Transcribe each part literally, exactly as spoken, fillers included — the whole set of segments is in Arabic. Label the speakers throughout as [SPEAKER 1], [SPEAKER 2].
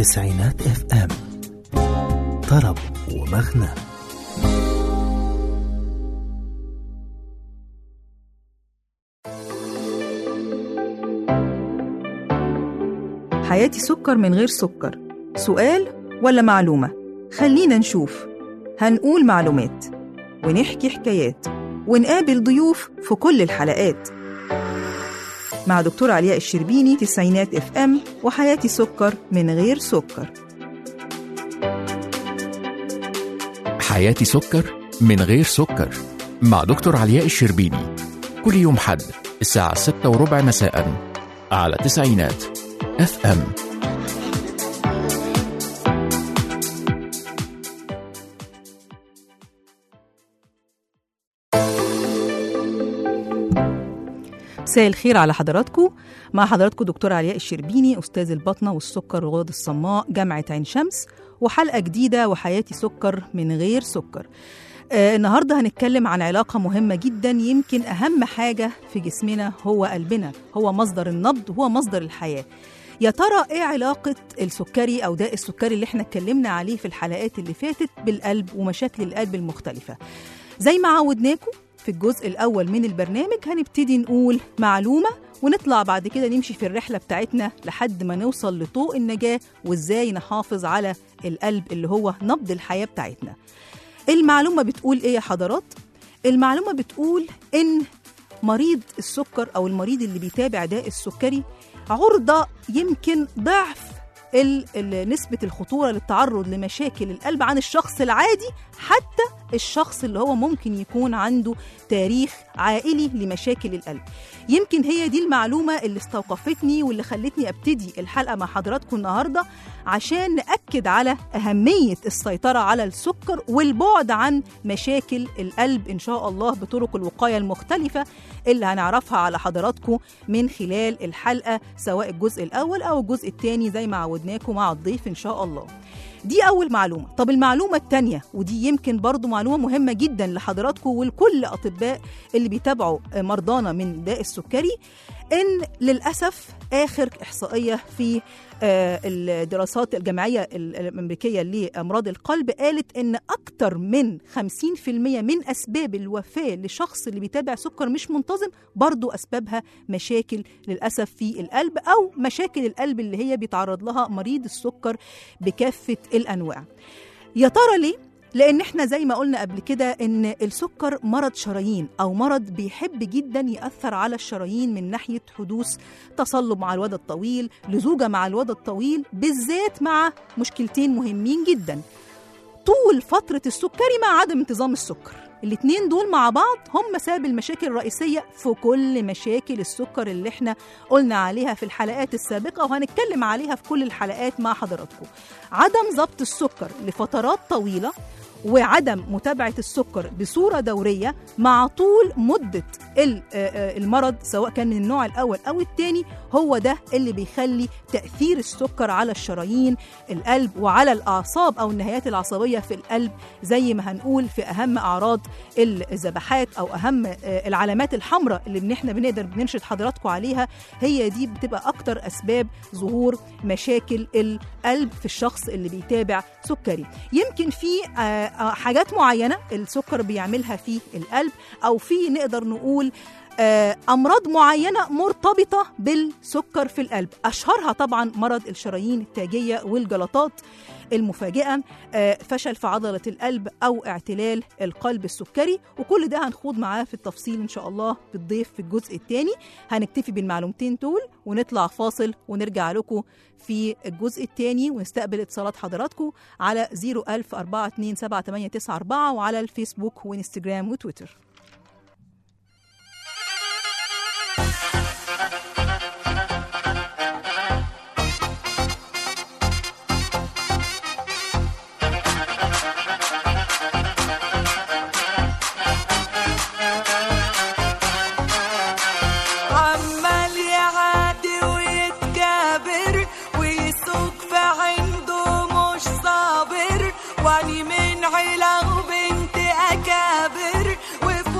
[SPEAKER 1] تسعينات اف ام، طرب ومغنى.
[SPEAKER 2] حياتي سكر من غير سكر، سؤال ولا معلومة؟ خلينا نشوف. هنقول معلومات ونحكي حكايات ونقابل ضيوف في كل الحلقات مع دكتور علياء الشربيني. تسعينات اف ام وحياتي سكر من غير سكر.
[SPEAKER 3] حياتي سكر من غير سكر مع دكتور علياء الشربيني، كل يوم حد الساعة ستة وربع مساء على تسعينات اف ام.
[SPEAKER 2] مساء الخير على حضراتكم. مع حضراتكم دكتور علياء الشربيني، أستاذ البطنة والسكر والغدد الصماء، جامعة عين شمس، وحلقة جديدة وحياتي سكر من غير سكر. آه النهاردة هنتكلم عن علاقة مهمة جدا، يمكن أهم حاجة في جسمنا هو قلبنا، هو مصدر النبض، هو مصدر الحياة. يا ترى إيه علاقة السكري أو داء السكري اللي احنا اتكلمنا عليه في الحلقات اللي فاتت بالقلب ومشاكل القلب المختلفة؟ زي ما عودناكم في الجزء الأول من البرنامج هنبتدي نقول معلومة ونطلع بعد كده نمشي في الرحلة بتاعتنا لحد ما نوصل لطوق النجاة وإزاي نحافظ على القلب اللي هو نبض الحياة بتاعتنا. المعلومة بتقول إيه يا حضرات؟ المعلومة بتقول إن مريض السكر أو المريض اللي بيتابع داء السكري عرضة يمكن ضعف نسبة الخطورة للتعرض لمشاكل القلب عن الشخص العادي، حتى الشخص اللي هو ممكن يكون عنده تاريخ عائلي لمشاكل القلب. يمكن هي دي المعلومة اللي استوقفتني واللي خلتني أبتدي الحلقة مع حضراتكم النهاردة، عشان نأكد على أهمية السيطرة على السكر والبعد عن مشاكل القلب إن شاء الله بطرق الوقاية المختلفة اللي هنعرفها على حضراتكم من خلال الحلقة، سواء الجزء الأول أو الجزء الثاني زي ما عودناكم مع الضيف إن شاء الله. دي أول معلومة. طب المعلومة الثانية، ودي يمكن برضو معلومة مهمة جدا لحضراتكم ولكل أطباء اللي بيتابعوا مرضانا من داء السكري، إن للأسف آخر إحصائية في الدراسات الجمعية الأمريكية لأمراض القلب قالت إن أكتر من خمسين بالمئة من أسباب الوفاة لشخص اللي بيتابع سكر مش منتظم برضو أسبابها مشاكل للأسف في القلب، أو مشاكل القلب اللي هي بيتعرض لها مريض السكر بكافة الأنواع. يا ترى ليه؟ لأن احنا زي ما قلنا قبل كده إن السكر مرض شرايين أو مرض بيحب جدا يأثر على الشرايين من ناحية حدوث تصلب مع الوضع الطويل، لزوجة مع الوضع الطويل، بالذات مع مشكلتين مهمين جدا: طول فترة السكري مع عدم انتظام السكر. الاتنين دول مع بعض هم سبب المشاكل الرئيسية في كل مشاكل السكر اللي احنا قلنا عليها في الحلقات السابقة وهنتكلم عليها في كل الحلقات مع حضراتكم. عدم ضبط السكر لفترات طويلة وعدم متابعة السكر بصورة دورية مع طول مدة المرض سواء كان من النوع الأول أو الثاني، هو ده اللي بيخلي تأثير السكر على الشرايين القلب وعلى الأعصاب أو النهايات العصبية في القلب، زي ما هنقول في أهم أعراض الذبحات أو أهم العلامات الحمراء اللي احنا بنقدر بنرشد حضراتكم عليها. هي دي بتبقى أكتر أسباب ظهور مشاكل القلب في الشخص اللي بيتابع سكري. يمكن في حاجات معينة السكر بيعملها في القلب، أو في نقدر نقول أمراض معينة مرتبطة بالسكر في القلب. أشهرها طبعا مرض الشرايين التاجية والجلطات المفاجئة، فشل في عضلة القلب أو اعتلال القلب السكري، وكل ده هنخوض معاه في التفصيل إن شاء الله بالضيف في الجزء الثاني. هنكتفي بالمعلومتين دول ونطلع فاصل ونرجع لكم في الجزء الثاني ونستقبل اتصالات حضراتكم على صفر ألف أربعة اتنين سبعة تمانية تسعة أربعة وعلى الفيسبوك وإنستجرام وتويتر.
[SPEAKER 4] واني من عيلة وبنت أكابر وفي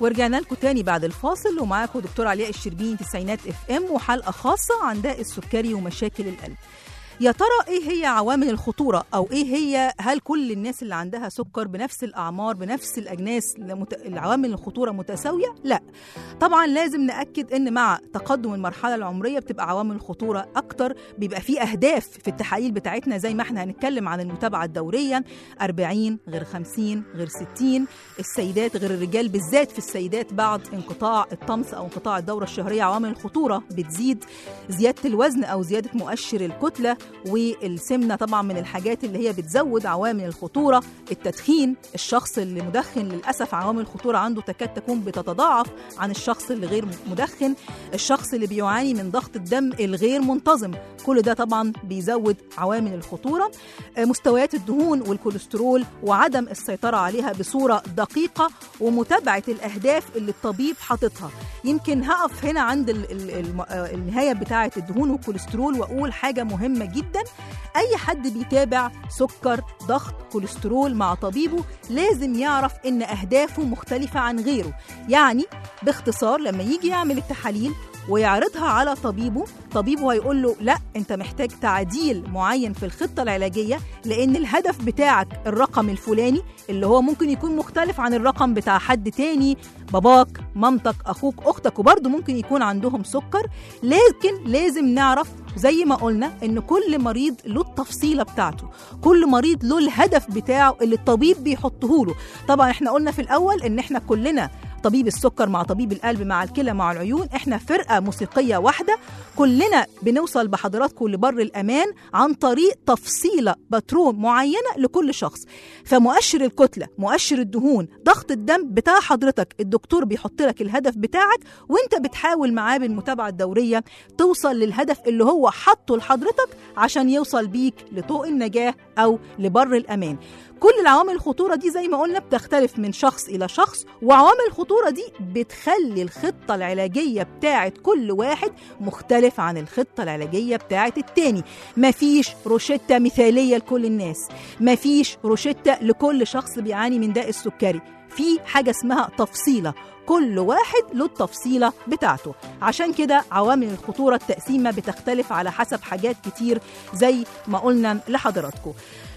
[SPEAKER 2] ورجعنا لكم تاني بعد الفاصل، ومعاكم دكتور علياء الشربيني تسعينات اف ام، وحلقه خاصه عن داء السكري ومشاكل القلب. يا ترى ايه هي عوامل الخطوره، او ايه هي هل كل الناس اللي عندها سكر بنفس الاعمار بنفس الاجناس العوامل الخطوره متساويه؟ لا طبعا، لازم ناكد ان مع تقدم المرحله العمريه بتبقى عوامل الخطوره اكتر، بيبقى في اهداف في التحاليل بتاعتنا زي ما احنا هنتكلم عن المتابعه الدوريه، أربعين غير خمسين غير ستين، السيدات غير الرجال، بالذات في السيدات بعد انقطاع الطمس او انقطاع الدوره الشهريه عوامل الخطوره بتزيد، زياده الوزن او زياده مؤشر الكتله، والسمنة طبعا من الحاجات اللي هي بتزود عوامل الخطورة، التدخين، الشخص اللي مدخن للأسف عوامل الخطورة عنده تكاد تكون بتتضاعف عن الشخص اللي غير مدخن، الشخص اللي بيعاني من ضغط الدم الغير منتظم، كل ده طبعا بيزود عوامل الخطورة، مستويات الدهون والكوليسترول وعدم السيطرة عليها بصورة دقيقة، ومتابعة الأهداف اللي الطبيب حاططها. يمكن هقف هنا عند ال ال ال النهاية بتاعة الدهون والكوليسترول وأقول حاجة مهمة جدا، أي حد بيتابع سكر ضغط كوليسترول مع طبيبه لازم يعرف إن أهدافه مختلفة عن غيره. يعني باختصار لما يجي يعمل التحاليل ويعرضها على طبيبه، طبيبه هيقول له لا انت محتاج تعديل معين في الخطة العلاجية، لان الهدف بتاعك الرقم الفلاني اللي هو ممكن يكون مختلف عن الرقم بتاع حد تاني، باباك مامتك اخوك اختك، وبرضه ممكن يكون عندهم سكر. لكن لازم نعرف زي ما قلنا ان كل مريض له التفصيلة بتاعته، كل مريض له الهدف بتاعه اللي الطبيب بيحطه له. طبعا احنا قلنا في الاول ان احنا كلنا طبيب السكر مع طبيب القلب مع الكلى مع العيون، احنا فرقة موسيقية واحدة، كلنا بنوصل بحضراتكم لبر الأمان عن طريق تفصيلة باترون معينة لكل شخص. فمؤشر الكتلة، مؤشر الدهون، ضغط الدم بتاع حضرتك الدكتور بيحط لك الهدف بتاعك، وانت بتحاول معاه بالمتابعة الدورية توصل للهدف اللي هو حطه لحضرتك عشان يوصل بيك لطوق النجاة أو لبر الأمان. كل العوامل الخطورة دي زي ما قلنا بتختلف من شخص إلى شخص، وعوامل الخطورة دي بتخلي الخطة العلاجية بتاعت كل واحد مختلف عن الخطة العلاجية بتاعت التاني. مفيش روشتة مثالية لكل الناس، مفيش روشتة لكل شخص بيعاني من داء السكري، في حاجة اسمها تفصيلة، كل واحد له التفصيلة بتاعته. عشان كده عوامل الخطورة التقسيمة بتختلف على حسب حاجات كتير زي ما قلنا لحضراتكم.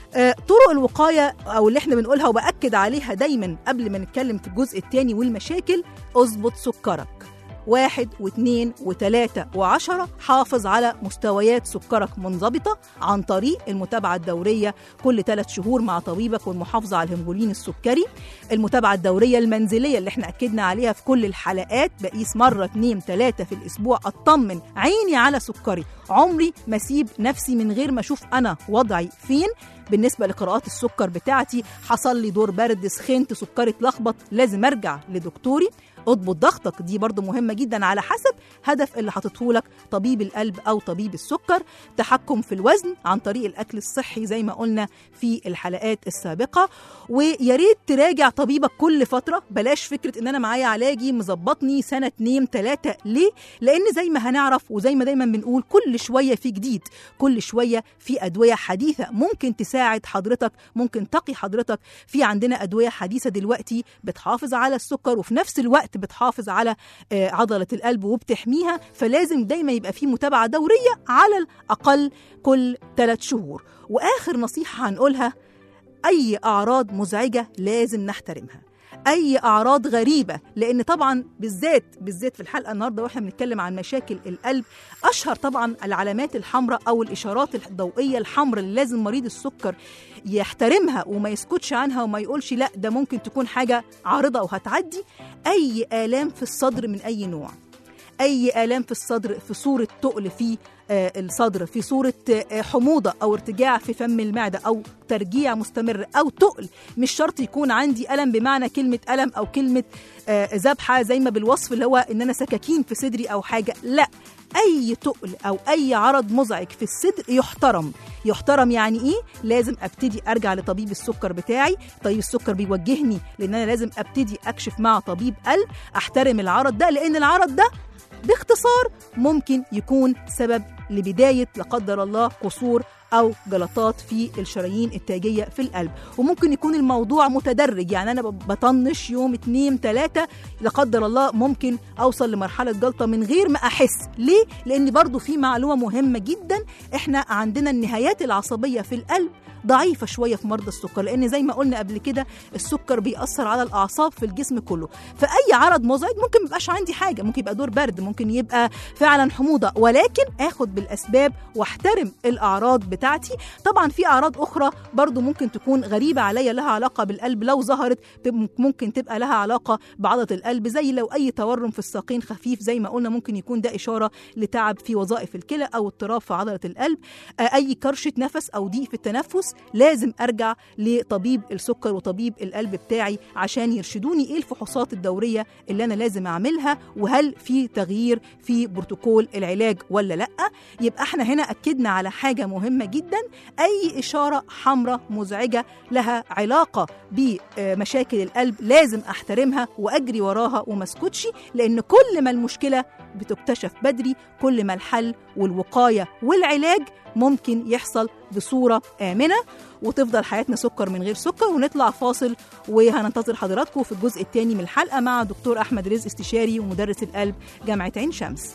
[SPEAKER 2] طرق الوقاية أو اللي احنا بنقولها وبأكد عليها دايما قبل ما نتكلم في الجزء الثاني والمشاكل، اضبط سكرك، واحد واثنين وثلاثة وعشرة، حافظ على مستويات سكرك منضبطة عن طريق المتابعة الدورية كل ثلاث شهور مع طبيبك والمحافظة على الهيموجلوبين السكري، المتابعة الدورية المنزلية اللي احنا أكدنا عليها في كل الحلقات، بقيس مرة اثنين ثلاثة في الأسبوع، أطمن عيني على سكري، عمري ما أسيب نفسي من غير ما أشوف أنا وضعي فين. بالنسبة لقراءات السكر بتاعتي، حصل لي دور برد، سخنت، سكري اتلخبط، لازم أرجع لدكتوري. اضبط ضغطك، دي برضو مهمة جدا على حسب هدف اللي حاطته لك طبيب القلب أو طبيب السكر. تحكم في الوزن عن طريق الأكل الصحي زي ما قلنا في الحلقات السابقة، وياريت تراجع طبيبك كل فترة، بلاش فكرة ان انا معايا علاجي مزبطني سنة اتنين تلاتة. ليه؟ لان زي ما هنعرف وزي ما دايما بنقول كل شوية في جديد، كل شوية في أدوية حديثة ممكن تساعد حضرتك، ممكن تقي حضرتك. في عندنا أدوية حديثة دلوقتي بتحافظ على السكر وفي نفس الوقت بتحافظ على عضلة القلب وبتحميها، فلازم دايما يبقى في متابعة دورية على الأقل كل ثلاث شهور. وآخر نصيحة هنقولها، أي أعراض مزعجة لازم نحترمها، أي أعراض غريبة، لأن طبعا بالذات بالذات في الحلقة النهاردة وإحنا بنتكلم عن مشاكل القلب، أشهر طبعا العلامات الحمراء أو الإشارات الضوئية الحمراء اللي لازم مريض السكر يحترمها وما يسكتش عنها وما يقولش لا ده ممكن تكون حاجة عارضة وهتعدي. أي آلام في الصدر من أي نوع، أي آلام في الصدر في صورة تقل في الصدر، في صورة حموضة أو ارتجاع في فم المعدة أو ترجيع مستمر أو تقل، مش شرط يكون عندي ألم بمعنى كلمة ألم أو كلمة ذبحة زي ما بالوصف اللي هو إن أنا سكاكين في صدري أو حاجة، لا، أي تقل أو أي عرض مزعج في الصدر يحترم. يحترم يعني إيه؟ لازم أبتدي أرجع لطبيب السكر بتاعي، طبيب السكر بيوجهني لأن أنا لازم أبتدي أكشف مع طبيب قلب، أحترم العرض ده، لأن العرض ده باختصار ممكن يكون سبب لبداية لا قدر الله قصور أو جلطات في الشرايين التاجية في القلب. وممكن يكون الموضوع متدرج، يعني أنا بطنش يوم اتنين تلاتة لا قدر الله ممكن أوصل لمرحلة جلطة من غير ما أحس. ليه؟ لأن برضو في معلومة مهمة جدا، إحنا عندنا النهايات العصبية في القلب ضعيفة شوية في مرضى السكر، لأن زي ما قلنا قبل كده السكر بيأثر على الأعصاب في الجسم كله. فأي عرض مزعج ممكن ميبقاش عندي حاجة، ممكن يبقى دور برد، ممكن يبقى فعلا حموضة، ولكن آخد بالأسباب واحترم الأعراض بتاعتي. طبعا في أعراض أخرى برضو ممكن تكون غريبة عليا لها علاقة بالقلب، لو ظهرت ممكن تبقى لها علاقة بعضلة القلب، زي لو أي تورم في الساقين خفيف زي ما قلنا ممكن يكون ده إشارة لتعب في وظائف الكلى أو اضطراب في عضلة القلب. أي كرشة نفس أو ضيق في التنفس لازم أرجع لطبيب السكر وطبيب القلب بتاعي عشان يرشدوني إيه الفحوصات الدورية اللي أنا لازم أعملها، وهل في تغيير في بروتوكول العلاج ولا لأ. يبقى احنا هنا أكدنا على حاجة مهمة جدا، أي إشارة حمراء مزعجة لها علاقة بمشاكل القلب لازم أحترمها وأجري وراها ومسكتش، لأن كل ما المشكلة بتكتشف بدري كل ما الحل والوقاية والعلاج ممكن يحصل بصورة آمنة، وتفضل حياتنا سكر من غير سكر. ونطلع فاصل وهننتظر حضراتكم في الجزء الثاني من الحلقة مع دكتور أحمد رزق، استشاري ومدرس القلب جامعة عين شمس.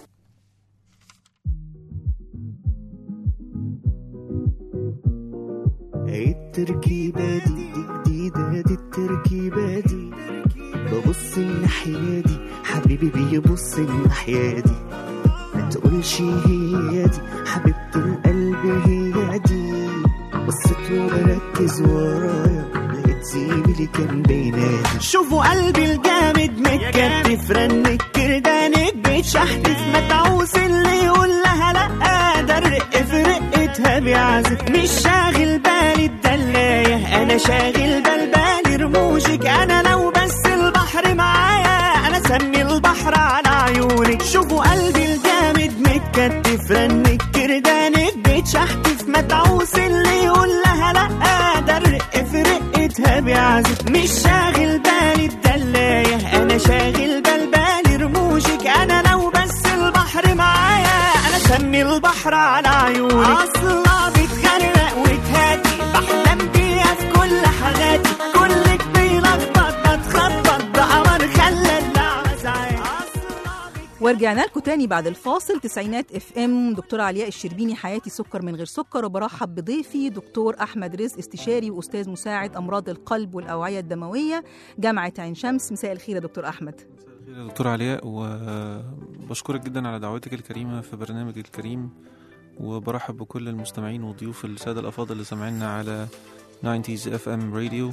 [SPEAKER 4] التركيبة دي جديدة، دي التركيبة دي ببص الناحية دي حبيبي بيبص الناحية دي، ما تقولش هي دي حبيبة القلب هي دي، بصيت وبركز ورايا لقيت زيبي اللي كان بينادي. شوفوا قلبي الجامد متكتف رنك كردانك بيتشحتف، ما تعوز اللي يقول لها لأ، ده الرق في رقتها بيعزف، مش شاغل بالي الدلاية أنا شاغل بالبالي رموشك، أنا لو بس البحر معايا أنا سمي البحر على عيونك. شوفوا قلبي الجامد متكتف رنك كردانك بيتشحتف، ما تعوز اللي يقول لها لأ، ده الرق في رقتها بيعزف، مش شاغل بالي الدلاية أنا شاغل بالبالي رموشك، أنا لو بس البحر معايا أنا سمي البحر على عيونك. أصلا بتغرق وتهاتي بحلم بيها في كل حاجاتي، كلك بيلخبط بتخبط بقمر خلى اللعبة ساعات.
[SPEAKER 2] ورجعنا لكم تاني بعد الفاصل. تسعينات اف ام، دكتورة علياء الشربيني، حياتي سكر من غير سكر. وبرحب بضيفي دكتور احمد رزق، استشاري واستاذ مساعد امراض القلب والاوعيه الدمويه جامعه عين شمس. مساء الخير يا دكتور احمد.
[SPEAKER 5] مساء الخير يا دكتور علياء، وبشكرك جدا على دعوتك الكريمه في برنامج الكريم، وبرحب بكل المستمعين وضيوف الساده الافاضل اللي سامعيننا على تسعين اف ام راديو.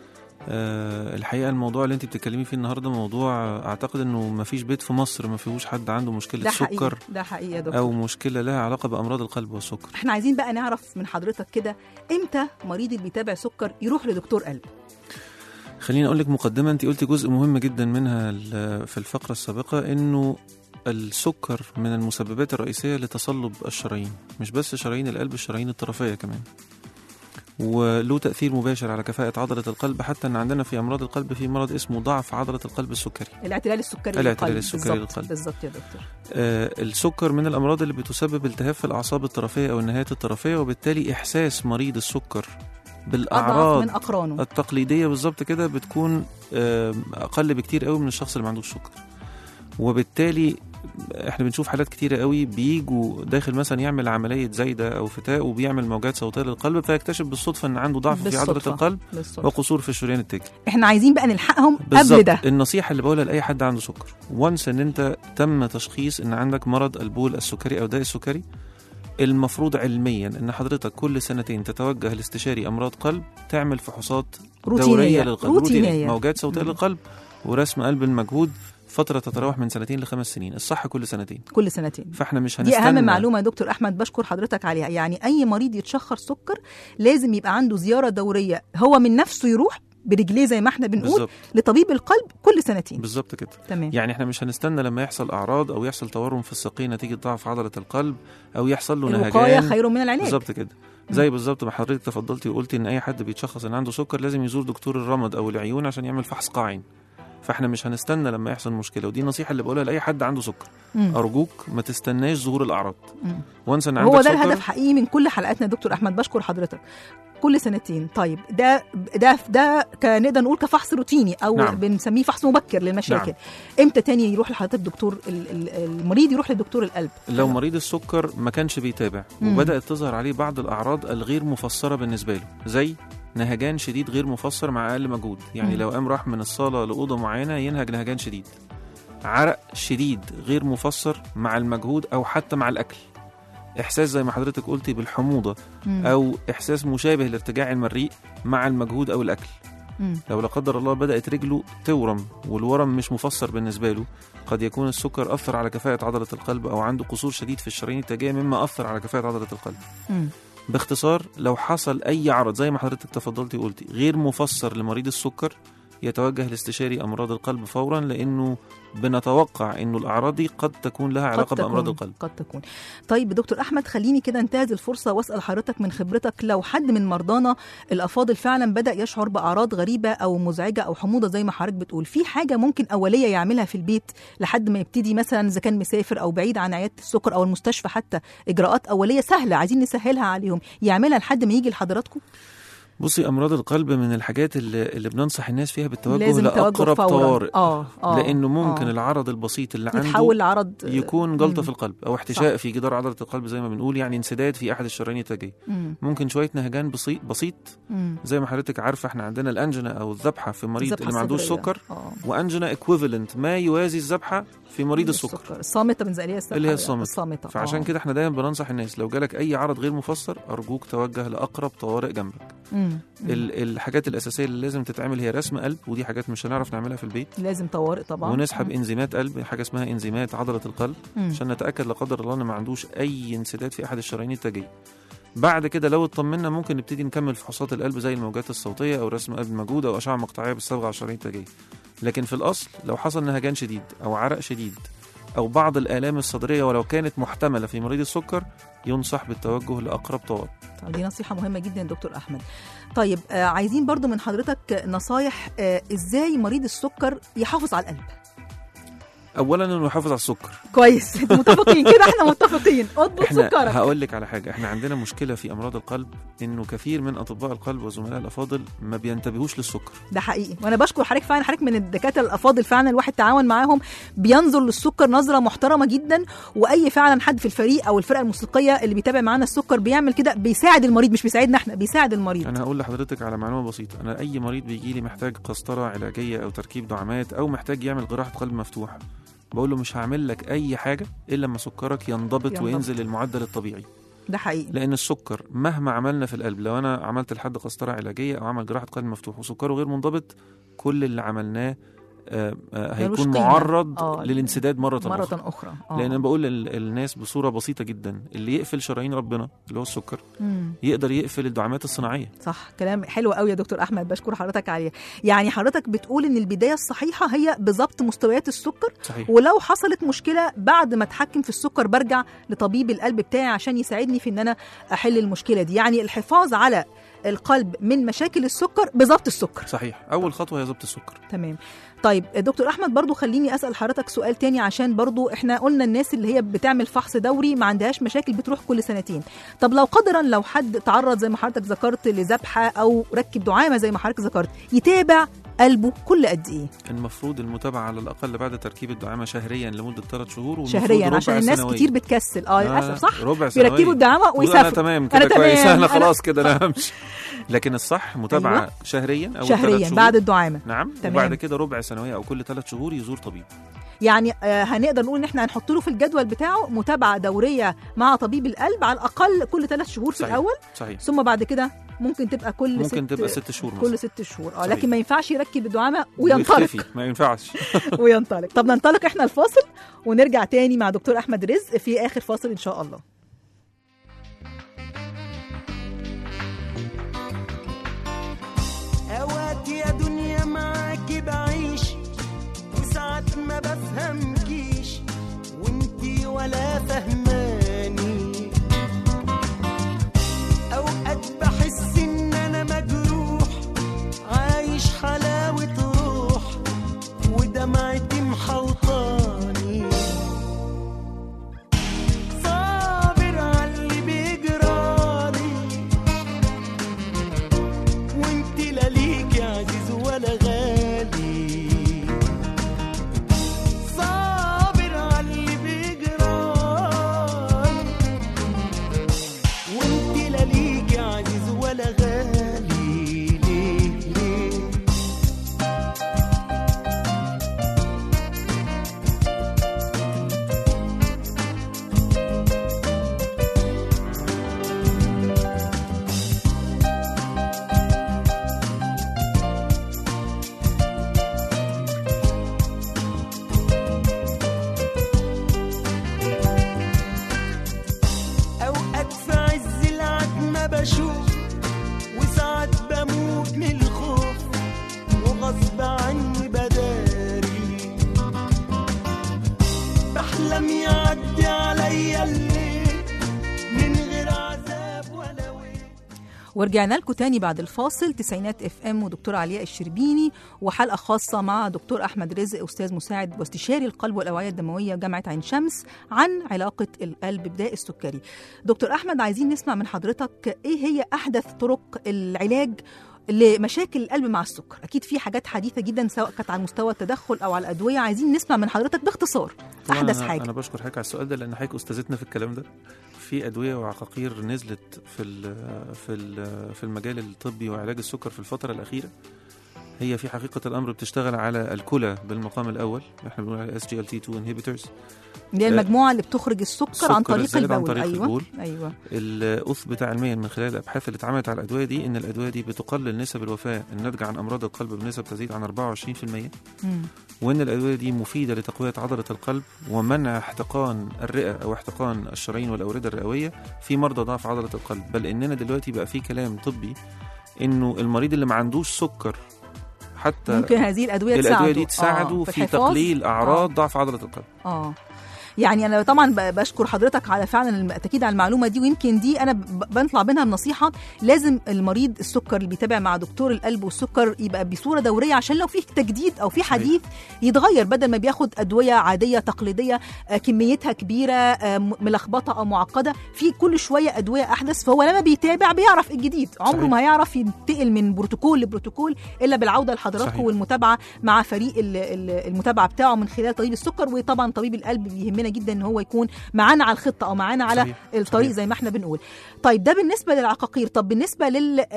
[SPEAKER 5] أه الحقيقه الموضوع اللي انت بتتكلمي فيه النهارده موضوع اعتقد انه ما فيش بيت في مصر ما فيهوش حد عنده مشكله
[SPEAKER 2] ده
[SPEAKER 5] سكر،
[SPEAKER 2] ده حقيقي يا دكتور،
[SPEAKER 5] او مشكله لها علاقه بامراض القلب والسكر.
[SPEAKER 2] احنا عايزين بقى نعرف من حضرتك كده امتى مريض اللي بيتابع سكر يروح لدكتور قلب؟
[SPEAKER 5] خليني اقول لك مقدمه، انت قلتي جزء مهم جدا منها في الفقره السابقه، انه السكر من المسببات الرئيسيه لتصلب الشرايين، مش بس شرايين القلب، الشرايين الطرفيه كمان، وله تأثير مباشر على كفاءة عضلة القلب. حتى أن عندنا في أمراض القلب في مرض اسمه ضعف عضلة القلب السكري،
[SPEAKER 2] الاعتلال السكري
[SPEAKER 5] الاعتلال السكري للقلب.
[SPEAKER 2] بالظبط يا دكتور.
[SPEAKER 5] آه السكر من الأمراض اللي بتسبب التهاب في الأعصاب الطرفية أو النهايات الطرفية، وبالتالي إحساس مريض السكر بالأعراض
[SPEAKER 2] من أقرانه
[SPEAKER 5] التقليدية بالظبط كده بتكون آه أقل بكتير قوي من الشخص اللي ما عندوش سكر. وبالتالي احنا بنشوف حالات كتيرة قوي بيجوا داخل مثلا يعمل عملية زايدة او فتاء وبيعمل موجات صوتية للقلب، فيكتشف بالصدفة ان عنده ضعف في عضلة القلب بالصدفة. وقصور في الشريان التاجي.
[SPEAKER 2] احنا عايزين بقى نلحقهم قبل ده.
[SPEAKER 5] النصيحة اللي بقولها لأي حد عنده سكر، وانس ان انت تم تشخيص ان عندك مرض البول السكري او داء السكري، المفروض علميا ان حضرتك كل سنتين تتوجه لاستشاري امراض قلب تعمل فحوصات
[SPEAKER 2] روتينية.
[SPEAKER 5] دورية للقلب،
[SPEAKER 2] روتينية.
[SPEAKER 5] موجات صوتية م. للقلب ورسم قلب المجهود، فترة تتراوح من سنتين لخمس سنين، الصح كل سنتين
[SPEAKER 2] كل سنتين.
[SPEAKER 5] فاحنا مش هنستنى.
[SPEAKER 2] دي أهم معلومة يا دكتور أحمد، بشكر حضرتك عليها. يعني أي مريض يتشخص سكر لازم يبقى عنده زيارة دورية، هو من نفسه يروح برجليه زي ما احنا بنقول بالزبط. لطبيب القلب كل سنتين
[SPEAKER 5] بالظبط كده.
[SPEAKER 2] تمام.
[SPEAKER 5] يعني احنا مش هنستنى لما يحصل أعراض أو يحصل تورم في الساقين نتيجة ضعف عضلة القلب أو يحصل له نهجان.
[SPEAKER 2] الوقاية خير من العلاج.
[SPEAKER 5] بالظبط كده. زي بالظبط ما حضرتك تفضلتي وقلتي ان اي حد بيتشخص ان عنده سكر لازم يزور دكتور الرمد او العيون عشان يعمل فحص قاعين. فاحنا مش هنستنى لما يحصل مشكله، ودي النصيحه اللي بقولها لاي حد عنده سكر.
[SPEAKER 2] مم.
[SPEAKER 5] ارجوك ما تستناش ظهور الاعراض.
[SPEAKER 2] مم.
[SPEAKER 5] وانسى ان عندك
[SPEAKER 2] هو ده
[SPEAKER 5] سكر.
[SPEAKER 2] الهدف حقيقي من كل حلقاتنا يا دكتور احمد، بشكر حضرتك. كل سنتين. طيب ده ده ده نقدر نقول كفحص روتيني او
[SPEAKER 5] نعم.
[SPEAKER 2] بنسميه فحص مبكر للمشاكل. نعم. امتى تاني يروح لحضرتك الدكتور المريض يروح لدكتور القلب؟
[SPEAKER 5] لو مريض السكر ما كانش بيتابع مم. وبدات تظهر عليه بعض الاعراض الغير مفسره بالنسبه له، زي نهجان شديد غير مفسر مع اقل مجهود، يعني مم. لو قام راح من الصاله لاوضه معينه ينهج نهجان شديد، عرق شديد غير مفسر مع المجهود او حتى مع الاكل، احساس زي ما حضرتك قلتي بالحموضه مم. او احساس مشابه لارتجاع المريء مع المجهود او الاكل. مم. لو لا قدر الله بدات رجله تورم والورم مش مفسر بالنسبه له، قد يكون السكر اثر على كفاءه عضله القلب او عنده قصور شديد في الشرايين التاجيه مما اثر على كفاءه عضله القلب. مم. باختصار لو حصل اي عرض زي ما حضرتك تفضلتي قلتي غير مفسر لمريض السكر، يتوجه لاستشاري امراض القلب فورا، لانه بنتوقع انه الاعراض دي قد تكون لها علاقه بامراض القلب.
[SPEAKER 2] قد تكون. طيب دكتور احمد، خليني كده انتهز الفرصه واسال حضرتك من خبرتك، لو حد من مرضانا الافاضل فعلا بدا يشعر باعراض غريبه او مزعجه او حموضه زي ما حضرتك بتقول، في حاجه ممكن اوليه يعملها في البيت لحد ما يبتدي، مثلا اذا كان مسافر او بعيد عن عياده السكر او المستشفى، حتى اجراءات اوليه سهله عايزين نسهلها عليهم يعملها لحد ما يجي لحضراتكم؟
[SPEAKER 5] بصي، امراض القلب من الحاجات اللي, اللي بننصح الناس فيها بالتوجه
[SPEAKER 2] لاقرب
[SPEAKER 5] طوارئ.
[SPEAKER 2] آه آه
[SPEAKER 5] لانه ممكن
[SPEAKER 2] آه
[SPEAKER 5] العرض البسيط اللي عنده
[SPEAKER 2] يتحول لعرض
[SPEAKER 5] يكون جلطه في القلب او احتشاء في جدار عضله القلب زي ما بنقول، يعني انسداد في احد الشرايين التاجيه. ممكن شويه نهجان بسيط بسيط مم. زي ما حضرتك عارفه احنا عندنا الانجنا او الذبحه في المريض اللي ما عندوش سكر، آه. وانجنا ايكويفالنت ما يوازي الذبحه في مريض السكر, السكر.
[SPEAKER 2] الصامته بنزقليه
[SPEAKER 5] اللي هي الصامته, الصامتة. فعشان
[SPEAKER 2] آه.
[SPEAKER 5] كده احنا دايما بننصح الناس لو جالك اي عرض غير مفسر ارجوك توجه لاقرب طوارئ جنبك. مم. الحاجات الاساسيه اللي لازم تتعمل هي رسم قلب، ودي حاجات مش هنعرف نعملها في البيت،
[SPEAKER 2] لازم طوارئ طبعا،
[SPEAKER 5] ونسحب مم. انزيمات قلب، حاجه اسمها انزيمات عضله القلب مم. عشان نتاكد لا قدر الله ان ما عندوش اي انسداد في احد الشرايين التاجيه. بعد كده لو اطمنا ممكن نبتدي نكمل فحوصات القلب زي الموجات الصوتيه او رسم قلب مجهود او اشعه مقطعيه بالصبغه على الشرايين التاجيه. لكن في الاصل لو حصل نهجان شديد او عرق شديد او بعض الالام الصدريه ولو كانت محتمله في مريض السكر، ينصح بالتوجه لاقرب طوارئ.
[SPEAKER 2] دي نصيحه مهمه جدا دكتور احمد. طيب آه عايزين برضو من حضرتك نصايح آه ازاي مريض السكر يحافظ على القلب.
[SPEAKER 5] اولا انه يحافظ على السكر.
[SPEAKER 2] كويس، متفقين كده، احنا متفقين. اضبط سكرك.
[SPEAKER 5] هقول لك على حاجه، احنا عندنا مشكله في امراض القلب انه كثير من اطباء القلب وزملاء الافاضل ما بينتبهوش للسكر.
[SPEAKER 2] ده حقيقي، وانا بشكر حضرتك فعلا، حضرتك من الدكاتره الافاضل فعلا الواحد تعاون معاهم بينظر للسكر نظره محترمه جدا، واي فعلا حد في الفريق او الفرقه الموسيقيه اللي بيتابع معانا السكر بيعمل كده، بيساعد المريض، مش بيساعدنا احنا، بيساعد المريض.
[SPEAKER 5] انا هقول لحضرتك على معلومه بسيطه، انا اي مريض بيجي لي محتاج قسطره علاجيه او تركيب دعامات او محتاج يعمل جراحه قلب مفتوح، بقول له مش هعمل لك اي حاجه الا لما سكرك ينضبط, ينضبط وينزل للمعدل الطبيعي.
[SPEAKER 2] ده حقيقي،
[SPEAKER 5] لان السكر مهما عملنا في القلب، لو انا عملت لحد قسطره علاجيه او عمل جراحه قلب مفتوح وسكره غير منضبط، كل اللي عملناه آه آه هيكون معرض آه للانسداد مرة,
[SPEAKER 2] مرة
[SPEAKER 5] أخرى,
[SPEAKER 2] أخرى.
[SPEAKER 5] آه. لأن أنا بقول الناس بصورة بسيطة جدا، اللي يقفل شرايين ربنا اللي هو السكر مم. يقدر يقفل الدعامات الصناعية.
[SPEAKER 2] صح، كلام حلو قوي يا دكتور أحمد، بشكر حضرتك عليه. يعني حضرتك بتقول إن البداية الصحيحة هي بضبط مستويات السكر.
[SPEAKER 5] صحيح.
[SPEAKER 2] ولو حصلت مشكلة بعد ما أتحكم في السكر برجع لطبيب القلب بتاعي عشان يساعدني في إن أنا أحل المشكلة دي. يعني الحفاظ على القلب من مشاكل السكر بضبط السكر.
[SPEAKER 5] صحيح، أول خطوة هي ضبط السكر.
[SPEAKER 2] تمام. طيب دكتور أحمد، برضو خليني أسأل حضرتك سؤال تاني، عشان برضو إحنا قلنا الناس اللي هي بتعمل فحص دوري ما عندهاش مشاكل بتروح كل سنتين. طب لو قدرا لو حد تعرض زي ما حضرتك ذكرت لذبحة أو ركب دعامة زي ما حضرتك ذكرت، يتابع قلبه كل قد إيه؟
[SPEAKER 5] المفروض المتابعة على الأقل بعد تركيب الدعامة شهريا لمدة ثلاث شهور،
[SPEAKER 2] شهريا عشان الناس سنوية. كتير بتكسل اه للأسف. صح،
[SPEAKER 5] ربع سنوية
[SPEAKER 2] بيركبوا الدعامة ويسافروا.
[SPEAKER 5] تمام كده كويس، أنا خلاص كده أنا همشي. لكن الصح متابعة أيوة. شهريا أو
[SPEAKER 2] شهريا بعد الدعامة.
[SPEAKER 5] نعم. تمام. وبعد كده ربع سنوية أو كل ثلاث شهور يزور طبيب.
[SPEAKER 2] يعني آه هنقدر نقول ان احنا هنحط له في الجدول بتاعه متابعه دوريه مع طبيب القلب على الاقل كل ثلاث شهور في
[SPEAKER 5] صحيح.
[SPEAKER 2] الاول.
[SPEAKER 5] صحيح.
[SPEAKER 2] ثم بعد كده ممكن تبقى كل
[SPEAKER 5] ممكن
[SPEAKER 2] ست
[SPEAKER 5] تبقى ست شهور
[SPEAKER 2] كل ست شهور اه لكن ما ينفعش يركب الدعامه وينطلق.
[SPEAKER 5] ما ينفعش
[SPEAKER 2] وينطلق. طب ننطلق احنا الفاصل ونرجع تاني مع دكتور احمد رزق في اخر فاصل ان شاء الله.
[SPEAKER 4] اوقات يا دنيا معاكي بعيش وساعات ما بفهمكيش وانتي ولا فهماني، اوقات بحس ان انا مجروح عايش حلاوة روح
[SPEAKER 6] وانا بشوف، وساعات بموت من الخوف وغصب عني بداري، بحلم يعدي عليا الليل من غير عذاب ولا ويل.
[SPEAKER 2] ورجعنا لكم تاني بعد الفاصل. تسعينات اف ام ودكتور علياء الشربيني، وحلقه خاصه مع دكتور احمد رزق، استاذ مساعد واستشاري القلب والاوعيه الدمويه جامعه عين شمس، عن علاقه القلب بداء السكري. دكتور احمد، عايزين نسمع من حضرتك ايه هي احدث طرق العلاج لمشاكل القلب مع السكر. اكيد في حاجات حديثه جدا سواء كانت على مستوى التدخل او على الادويه، عايزين نسمع من حضرتك باختصار احدث
[SPEAKER 5] أنا
[SPEAKER 2] حاجه.
[SPEAKER 5] انا بشكر حضرتك على السؤال ده، لان حضرتك استاذتنا في الكلام ده. في ادويه وعقاقير نزلت في ال في ال في المجال الطبي وعلاج السكر في الفتره الاخيره، هي في حقيقه الامر بتشتغل على الكلى بالمقام الاول، احنا بنقول على اس جي ال تي تو انهبيتورز،
[SPEAKER 2] دي المجموعه اللي بتخرج السكر عن طريق البول.
[SPEAKER 5] عن طريق
[SPEAKER 2] ايوه
[SPEAKER 5] البول.
[SPEAKER 2] ايوه
[SPEAKER 5] الاثبت علميا من خلال الابحاث اللي اتعملت على الادويه دي ان الادويه دي بتقلل نسب الوفاه الناتجه عن امراض القلب بنسب تزيد عن أربعة وعشرين بالمئة،
[SPEAKER 2] مم.
[SPEAKER 5] وان الادويه دي مفيده لتقويه عضله القلب ومنع احتقان الرئه او احتقان الشرايين والاورده الرئويه في مرضى ضعف عضله القلب. بل اننا دلوقتي بقى في كلام طبي انه المريض اللي ما عندوش سكر حتى
[SPEAKER 2] ممكن هذه الادويه
[SPEAKER 5] الادويه دي
[SPEAKER 2] تساعده
[SPEAKER 5] تساعده
[SPEAKER 2] آه.
[SPEAKER 5] في,
[SPEAKER 2] في
[SPEAKER 5] في تقليل اعراض
[SPEAKER 2] آه.
[SPEAKER 5] ضعف عضله القلب.
[SPEAKER 2] اه يعني انا طبعا بشكر حضرتك على فعلا التاكيد على المعلومه دي، ويمكن دي انا بنطلع منها بنصيحه، لازم المريض السكر اللي بيتابع مع دكتور القلب والسكر يبقى بصوره دوريه، عشان لو في تجديد او في حديث يتغير، بدل ما بياخد ادويه عاديه تقليديه كميتها كبيره ملخبطه او معقده، في كل شويه ادويه احدث، فهو لما بيتابع بيعرف الجديد. عمره صحيح. ما هيعرف ينتقل من بروتوكول لبروتوكول الا بالعوده لحضراتكم والمتابعه مع فريق المتابعه بتاعه من خلال طبيب السكر، وطبعا طبيب القلب بيهمنا جدا ان هو يكون معانا على الخطه او معانا على صحيح. الطريق صحيح. زي ما احنا بنقول. طيب ده بالنسبه للعقاقير. طب بالنسبه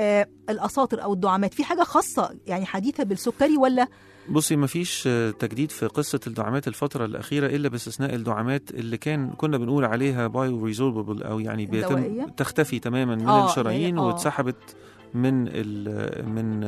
[SPEAKER 2] للاساطر او الدعامات، في حاجه خاصه يعني حديثه بالسكري ولا؟
[SPEAKER 5] بصي، ما فيش تجديد في قصه الدعامات الفتره الاخيره الا باستثناء الدعامات اللي كان كنا بنقول عليها بايو ريزولفبل او يعني بيتم تختفي تماما من آه الشرايين واتسحبت من ال من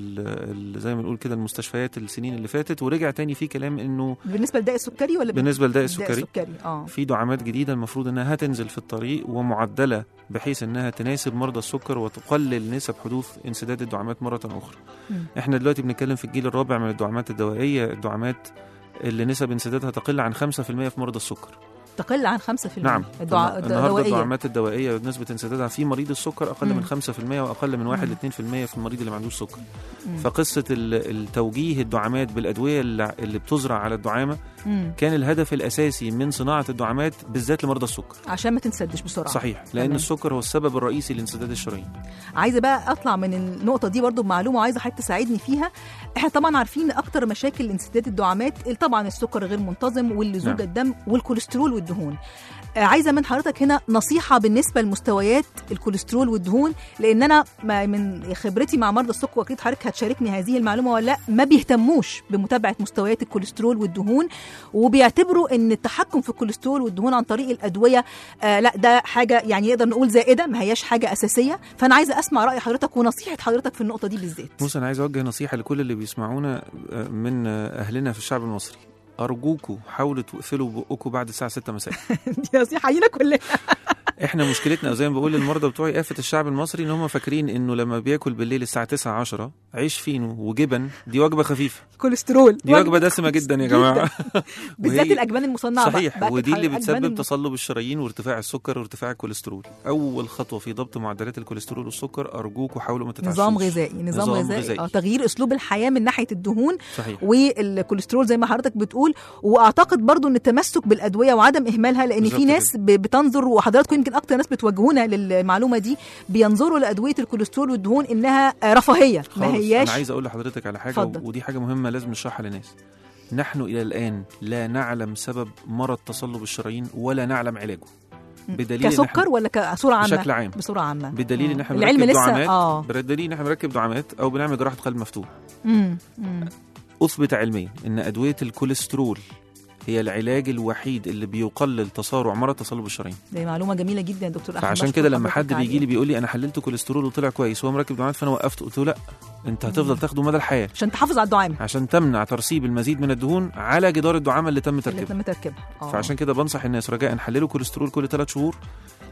[SPEAKER 5] ال زي ما نقول كده المستشفيات السنين اللي فاتت، ورجع تاني في كلام انه
[SPEAKER 2] بالنسبه لداء السكري ولا
[SPEAKER 5] بالنسبه لداء السكري,
[SPEAKER 2] السكري. آه.
[SPEAKER 5] في دعامات جديده المفروض انها هتنزل في الطريق ومعدله بحيث انها تناسب مرضى السكر وتقلل نسب حدوث انسداد الدعامات مره اخرى. م. احنا دلوقتي بنتكلم في الجيل الرابع من الدعامات الدوائيه، الدعامات اللي نسب انسدادها تقل عن خمسة بالمئة في مرضى السكر.
[SPEAKER 2] تقل عن خمسة بالمئة.
[SPEAKER 5] نعم.
[SPEAKER 2] الدعا...
[SPEAKER 5] النهارده الدعامات الدوائيه نسبه انسدادها في مريض السكر اقل مم. من خمسة بالمئة واقل من واحد ل اثنين بالمئة في المريض اللي ما عندوش سكر. مم. فقصه التوجيه الدعامات بالادويه اللي بتزرع على الدعامه مم. كان الهدف الاساسي من صناعه الدعامات بالذات لمرضى السكر
[SPEAKER 2] عشان ما تنسدش بسرعه.
[SPEAKER 5] صحيح، لان تمام. السكر هو السبب الرئيسي لانسداد الشرايين.
[SPEAKER 2] عايزه بقى اطلع من النقطه دي برضو بمعلومه وعايزه حضرتك تساعدني فيها. احنا طبعا عارفين اكتر مشاكل انسداد الدعامات طبعا السكر غير منتظم واللزوجه نعم. الدم والكوليسترول والدهون. عايزه من حضرتك هنا نصيحه بالنسبه لمستويات الكوليسترول والدهون، لان انا من خبرتي مع مرضى السكر، واكيد حضرتك هتشاركني هذه المعلومه ولا لا، ما بيهتموش بمتابعه مستويات الكوليسترول والدهون، وبيعتبروا ان التحكم في الكوليسترول والدهون عن طريق الادويه آه لا ده حاجه يعني نقدر نقول زائده، ما هياش حاجه اساسيه. فانا عايزه اسمع راي حضرتك ونصيحه حضرتك في النقطه دي بالذات.
[SPEAKER 5] بص، انا عايز اوجه نصيحه لكل اللي بيسمعونا من اهلنا في الشعب المصري. أرجوكوا حاولوا تقفلوا بقكوا بعد الساعة ستة مساء.
[SPEAKER 2] دي نصيحة لينا كلنا.
[SPEAKER 5] احنا مشكلتنا زي ما بقول للمرضى بتوعي آفة الشعب المصري ان هم فاكرين انه لما بياكل بالليل الساعة تسعة عشرة عيش فينو وجبن دي وجبة خفيفة.
[SPEAKER 2] كوليسترول
[SPEAKER 5] دي وجبة دسمة جدا يا جماعة.
[SPEAKER 2] بالذات الأجبان المصنعة.
[SPEAKER 5] صحيح، ودي اللي بتسبب تصلب الشرايين وارتفاع السكر وارتفاع الكوليسترول. أول خطوة في ضبط معدلات الكوليسترول والسكر أرجوكوا حاولوا ما تتعشوش.
[SPEAKER 2] نظام غذائي، نظام, نظام غذائي, غذائي. آه، تغيير أسلوب الحياة من ناحية الدهون صحيح. والكوليسترول زي ما حضرتك بتقول. وأعتقد برضو أن التمسك بالأدوية وعدم إهمالها، لأن في ناس بتنظر، وحضراتكم يمكن أكتر ناس بتوجهونا للمعلومة دي، بينظروا لأدوية الكوليسترول والدهون إنها رفاهية ما هياش.
[SPEAKER 5] أنا عايز أقول لحضرتك على حاجة فضل. ودي حاجة مهمة لازم نشرحها للناس. نحن إلى الآن لا نعلم سبب مرض تصلب الشرايين ولا نعلم علاجه.
[SPEAKER 2] بدليل كسكر ولا كصورة عامة؟
[SPEAKER 5] بشكل عام.
[SPEAKER 2] بصورة عامة.
[SPEAKER 5] بدليل إن إحنا
[SPEAKER 2] بنركب
[SPEAKER 5] دعامات.
[SPEAKER 2] آه.
[SPEAKER 5] بدليل إن إحنا بنركب دعامات أو بنعمل جراحة قلب مفتوح.
[SPEAKER 2] مم. مم.
[SPEAKER 5] أثبت علميا إن أدوية الكوليسترول هي العلاج الوحيد اللي بيقلل تسارع مرض تصلب الشرايين.
[SPEAKER 2] دي معلومه جميله جدا دكتور احمد.
[SPEAKER 5] فعشان كده لما حد بيجي لي بيقول لي انا حللت كوليسترول وطلع كويس وهو مركب دعامات، فانا وقفت قلت له لا، انت هتفضل تاخده مدى الحياه
[SPEAKER 2] عشان تحافظ على الدعامه،
[SPEAKER 5] عشان تمنع ترسيب المزيد من الدهون على جدار الدعامه اللي تم تركيبها.
[SPEAKER 2] اللي تم تركيبها.
[SPEAKER 5] فعشان كده بنصح الناس رجاء حللوا كوليسترول كل ثلاث شهور،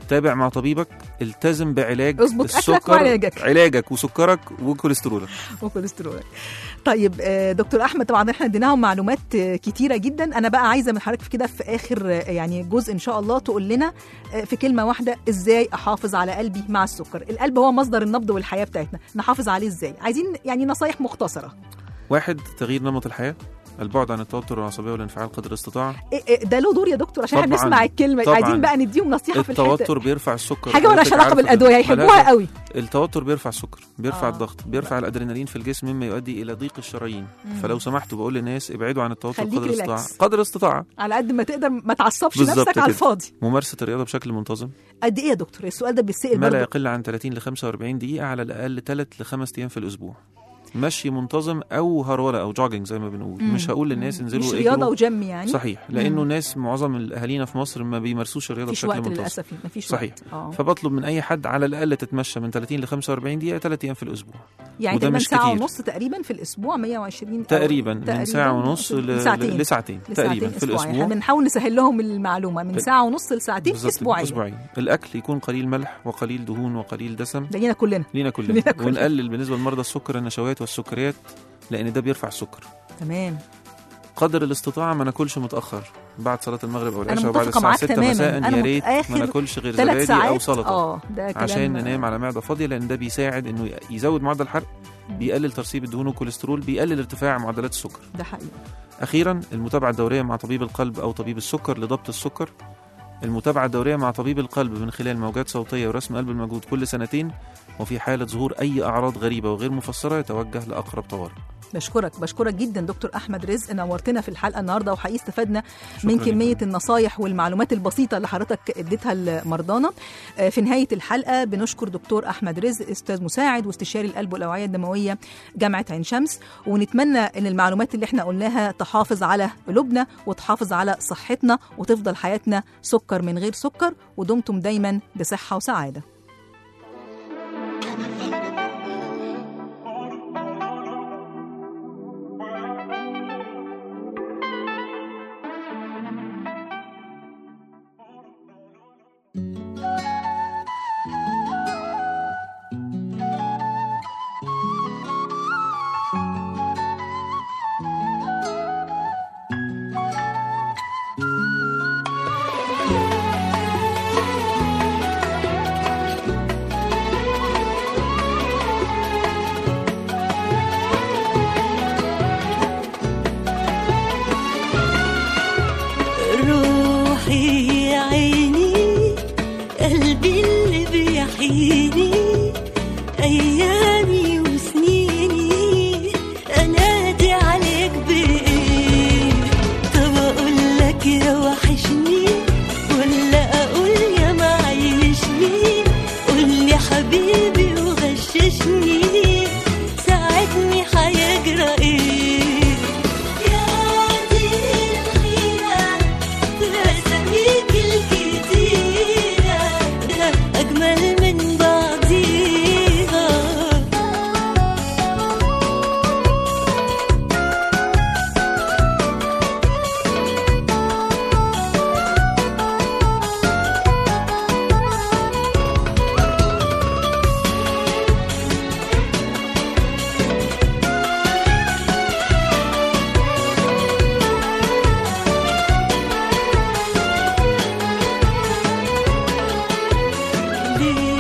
[SPEAKER 5] تابع مع طبيبك، التزم بعلاج
[SPEAKER 2] اظبط أكلك
[SPEAKER 5] السكر،
[SPEAKER 2] وعلاجك.
[SPEAKER 5] علاجك وسكرك وكوليسترولك.
[SPEAKER 2] وكوليسترول. طيب آه، دكتور احمد، طبعا احنا اديناهم معلومات آه، كتيره جدا. انا بقى عايزه من حضرتك كده في اخر آه، يعني جزء ان شاء الله تقول لنا آه، في كلمه واحده ازاي احافظ على قلبي مع السكر. القلب هو مصدر النبض والحياه بتاعتنا، نحافظ عليه ازاي؟ عايزين يعني نصايح مختصره.
[SPEAKER 5] واحد، تغيير نمط الحياه، البعد عن التوتر والعصبيه والانفعال قدر الاستطاعه.
[SPEAKER 2] إيه إيه ده له دور يا دكتور عشان احنا
[SPEAKER 5] طبعاً.
[SPEAKER 2] نسمع الكلمه.
[SPEAKER 5] طبعاً.
[SPEAKER 2] عايزين بقى نديهم نصيحه في الحته.
[SPEAKER 5] التوتر بيرفع السكر.
[SPEAKER 2] حاجه مالهاش علاقه
[SPEAKER 5] عارفة
[SPEAKER 2] بالادويه،
[SPEAKER 5] كده.
[SPEAKER 2] هيحبوها
[SPEAKER 5] ملهاش-
[SPEAKER 2] قوي.
[SPEAKER 5] التوتر بيرفع السكر، بيرفع
[SPEAKER 2] آه.
[SPEAKER 5] آه. الضغط، بيرفع الادرينالين في الجسم، مما يؤدي الى ضيق الشرايين. فلو سمحتوا بقول للناس ابعدوا عن التوتر
[SPEAKER 2] خليك
[SPEAKER 5] قدر الاستطاعه،
[SPEAKER 2] ريلاكس.
[SPEAKER 5] قدر الاستطاعه.
[SPEAKER 2] على قد ما تقدر ما تعصبش
[SPEAKER 5] بالظبط
[SPEAKER 2] نفسك على
[SPEAKER 5] كده.
[SPEAKER 2] الفاضي.
[SPEAKER 5] ممارسه الرياضه بشكل منتظم،
[SPEAKER 2] قد ايه يا دكتور؟ السؤال ده بيتسال
[SPEAKER 5] ما لا
[SPEAKER 2] برضه.
[SPEAKER 5] يقل عن ثلاثين ل خمسة وأربعين دقيقه، على الاقل ثلاث لخمس ايام في الاسبوع. مشي منتظم او هروله او جوجينج زي ما بنقول.
[SPEAKER 2] مم.
[SPEAKER 5] مش هقول للناس انزلوا
[SPEAKER 2] مش
[SPEAKER 5] اجروا.
[SPEAKER 2] رياضه وجيم يعني.
[SPEAKER 5] صحيح، لانه
[SPEAKER 2] مم.
[SPEAKER 5] الناس معظم الاهالينا في مصر ما بيمارسوش الرياضه
[SPEAKER 2] مفيش
[SPEAKER 5] بشكل
[SPEAKER 2] وقت
[SPEAKER 5] منتظم.
[SPEAKER 2] للاسف، مفيش
[SPEAKER 5] صحيح.
[SPEAKER 2] وقت. اه
[SPEAKER 5] فبطلب من اي حد على الاقل تتمشى من ثلاثين ل خمسة وأربعين دقيقه ثلاث ايام في الاسبوع.
[SPEAKER 2] يعني
[SPEAKER 5] وده
[SPEAKER 2] تقريبا
[SPEAKER 5] مش
[SPEAKER 2] ساعه
[SPEAKER 5] كتير.
[SPEAKER 2] ونص تقريبا في الاسبوع، مية وعشرين أو
[SPEAKER 5] تقريبا من
[SPEAKER 2] تقريباً
[SPEAKER 5] ساعه ونص ل-
[SPEAKER 2] لساعتين.
[SPEAKER 5] لساعتين تقريبا في
[SPEAKER 2] أسبوعياً.
[SPEAKER 5] الاسبوع.
[SPEAKER 2] احنا بنحاول نسهل لهم المعلومه من ساعه ونص لساعتين
[SPEAKER 5] بالظبط،
[SPEAKER 2] اسبوعيا.
[SPEAKER 5] اسبوعين. الاكل يكون قليل ملح وقليل دهون وقليل دسم.
[SPEAKER 2] ده لينا كلنا.
[SPEAKER 5] لينا كلنا.
[SPEAKER 2] لينا كلنا.
[SPEAKER 5] ونقلل بالنسبه لمرضى السكر النشويات والسكريات، لان ده بيرفع السكر.
[SPEAKER 2] تمام.
[SPEAKER 5] قدر الاستطاعه ما ناكلش متاخر بعد صلاه المغرب او
[SPEAKER 2] انا
[SPEAKER 5] العشاء وبعد
[SPEAKER 2] متفقه
[SPEAKER 5] الساعه
[SPEAKER 2] معاك
[SPEAKER 5] ستة
[SPEAKER 2] تماما.
[SPEAKER 5] مساء.
[SPEAKER 2] أنا
[SPEAKER 5] يا ريت
[SPEAKER 2] مت-
[SPEAKER 5] ما ناكلش غير
[SPEAKER 2] ثلاث
[SPEAKER 5] زبادي
[SPEAKER 2] ساعات
[SPEAKER 5] او سلطه،
[SPEAKER 2] اه ده كلام.
[SPEAKER 5] عشان ننام على معده فاضيه، لان ده بيساعد انه يزود معدل الحرق، بيقلل ترسيب الدهون والكوليسترول، بيقلل ارتفاع معدلات السكر.
[SPEAKER 2] ده حقيقي.
[SPEAKER 5] أخيرا، المتابعة الدورية مع طبيب القلب أو طبيب السكر لضبط السكر. المتابعة الدورية مع طبيب القلب من خلال موجات صوتية ورسم قلب الموجود كل سنتين، وفي حالة ظهور أي أعراض غريبة وغير مفسرة يتوجه لأقرب طوارئ.
[SPEAKER 2] بشكرك بشكرك جدا دكتور احمد رزق، نورتنا في الحلقه النهارده، وحقيقي استفدنا
[SPEAKER 5] شكراً
[SPEAKER 2] من
[SPEAKER 5] لك.
[SPEAKER 2] كميه النصايح والمعلومات البسيطه اللي حضرتك اديتها لمرضانا. آه، في نهايه الحلقه بنشكر دكتور احمد رزق، استاذ مساعد واستشاري القلب والاوعيه الدمويه جامعه عين شمس، ونتمنى ان المعلومات اللي احنا قلناها تحافظ على قلوبنا وتحافظ على صحتنا، وتفضل حياتنا سكر من غير سكر، ودمتم دايما بصحه وسعاده.
[SPEAKER 7] روحي يا عيني، قلبي اللي بيحييني، أيامي وسنيني أنادي عليك بإيه؟ طب أقول لك يا وحشني ولا أقول يا معيشني؟ قول لي حبيبي وغششني، ساعدني هيجرى إيه؟ أجمل من بعضيها. دي